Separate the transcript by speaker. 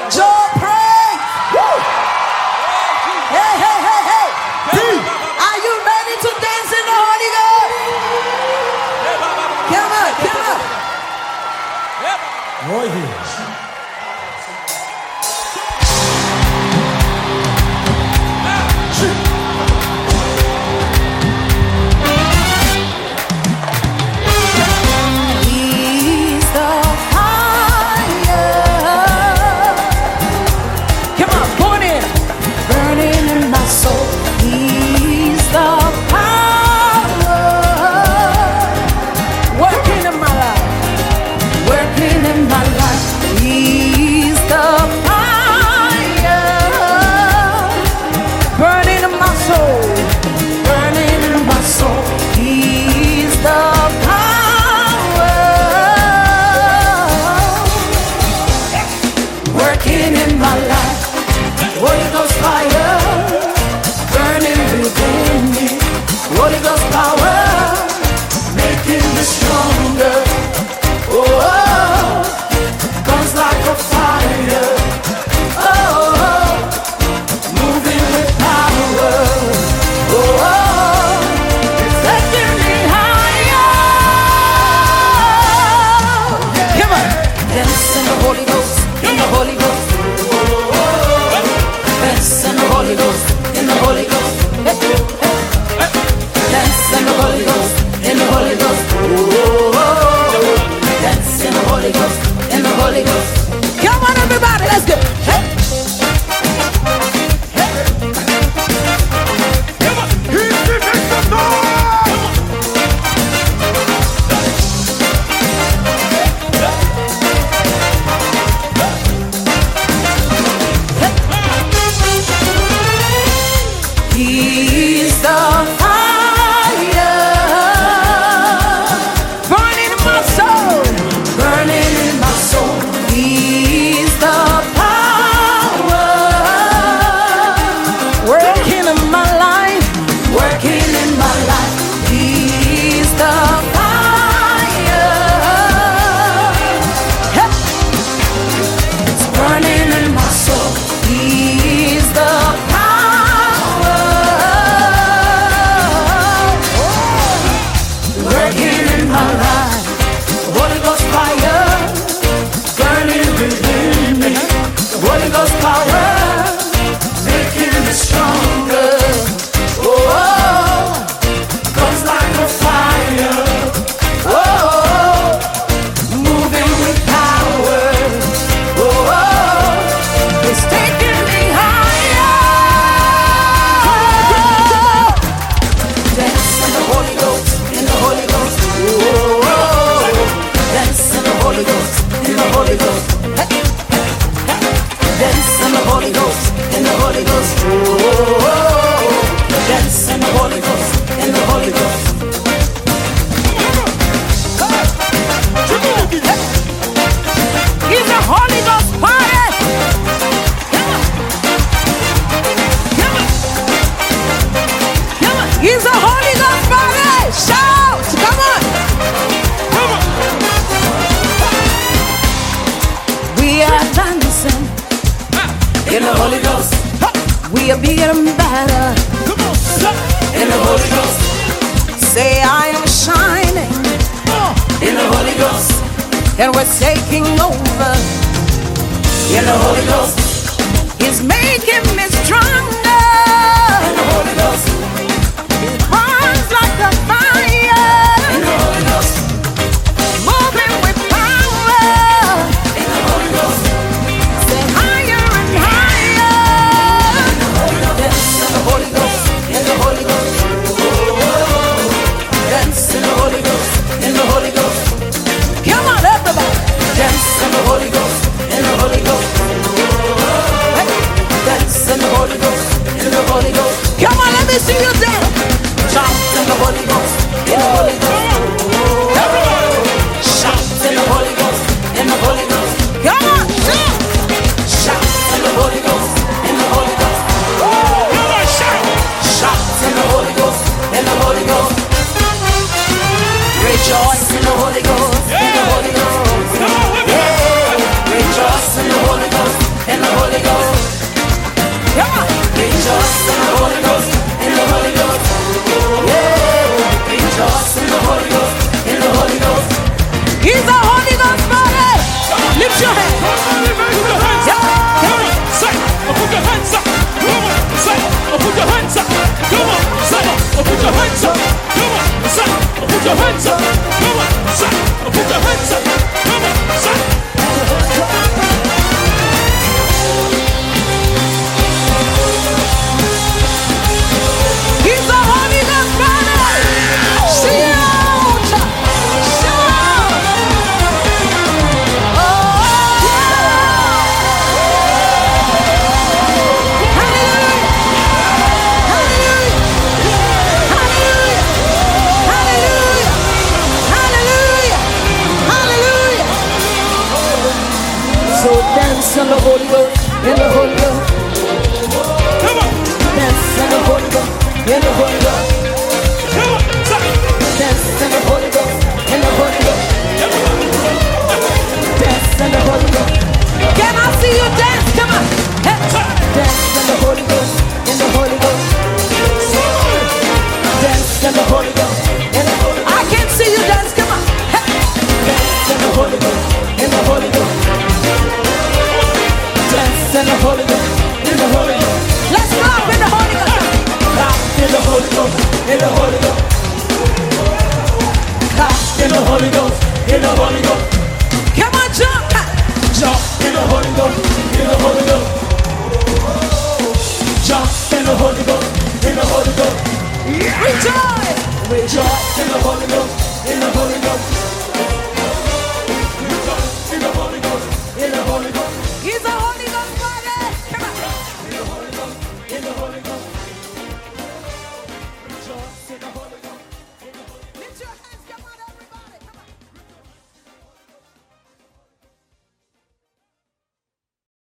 Speaker 1: your praise. Woo. Hey, hey, hey, hey. Are you ready to dance in the Holy Ghost? Come on, come on.
Speaker 2: Oh, yes.
Speaker 1: He's the fire. Come on, burning in my soul. He's the power working in my life. Working in my life. He's the fire burning in my soul. Burning in my soul. He's the power working in my life. Holy Ghost fire burning within me. Holy Ghost power making me stronger. Oh, burns like a fire. Oh, moving with power. Oh, it's taking me higher. Come on, dance in the Holy Ghost, in the Holy Ghost. Dance in the Holy Ghost, in the Holy Ghost. Dance in the Holy Ghost, in the Holy Ghost. Dance in the Holy Ghost, in the Holy Ghost. Come on, everybody, let's go. Hey. He's the fire burning in my soul. Burning in my soul. He's the power working in my life. Working in my life. He's the fire. Hey. It's burning in my soul. He's the power working in my life. Holy Ghost fire burning within me. Holy Ghost power making me stronger. Oh, comes like a fire. Oh, moving with power. Oh, it's taking me higher. Dance in the Holy Ghost, in the Holy Ghost. Oh, dance in the Holy Ghost, in the Holy Ghost. Hey, hey, hey. Dance in the Holy Ghost, in the Holy Ghost. Oh, dance in the Holy Ghost, in the Holy Ghost. He's a Holy Ghost party. Come on. Come on. Come on. He's a Holy Ghost party. Shout. Come on. Come on. We are dancing in the Holy Ghost. We are bigger and better in the Holy Ghost. Say I am shining in the Holy Ghost. And we're taking over in the Holy Ghost. He's making me stronger in the Holy Ghost. It burns like a fire in the Holy Ghost. Moving with power in the Holy Ghost. Say higher and higher in the Holy Ghost. Dance in the Holy Ghost, in the Holy Ghost. Dance in the Holy Ghost, in the Holy Ghost. Come on, everybody. Dance in the Holy Ghost, in the Holy Ghost. Hey, dance dance in the Holy Ghost, in the Holy Ghost.
Speaker 2: Come on.
Speaker 1: Dance in the Holy Ghost, in the Holy Ghost.
Speaker 2: Come on.
Speaker 1: Dance in the Holy Ghost, in the Holy Ghost. Dance in the Holy Ghost. Can I see you dance? Come on. Hey. Dance in the Holy Ghost, in the Holy Ghost. Dance in the Holy Ghost, in the Holy Ghost. I can see you dance. Come on. Hey. Dance in the Holy Ghost, in the Holy Ghost. Dance in the Holy Ghost, in the Holy Ghost. Let's clap in the Holy Ghost. Clap in the Holy Ghost, in the Holy Ghost. Clap in the Holy Ghost, in the Holy Ghost. Come on, jump. Jump in the Holy Ghost, in the Holy Ghost. Jump in the Holy Ghost, in the Holy Ghost. Rejoice! Rejoice in the Holy Ghost, in the Holy Ghost. Rejoice in the Holy Ghost, in the Holy Ghost.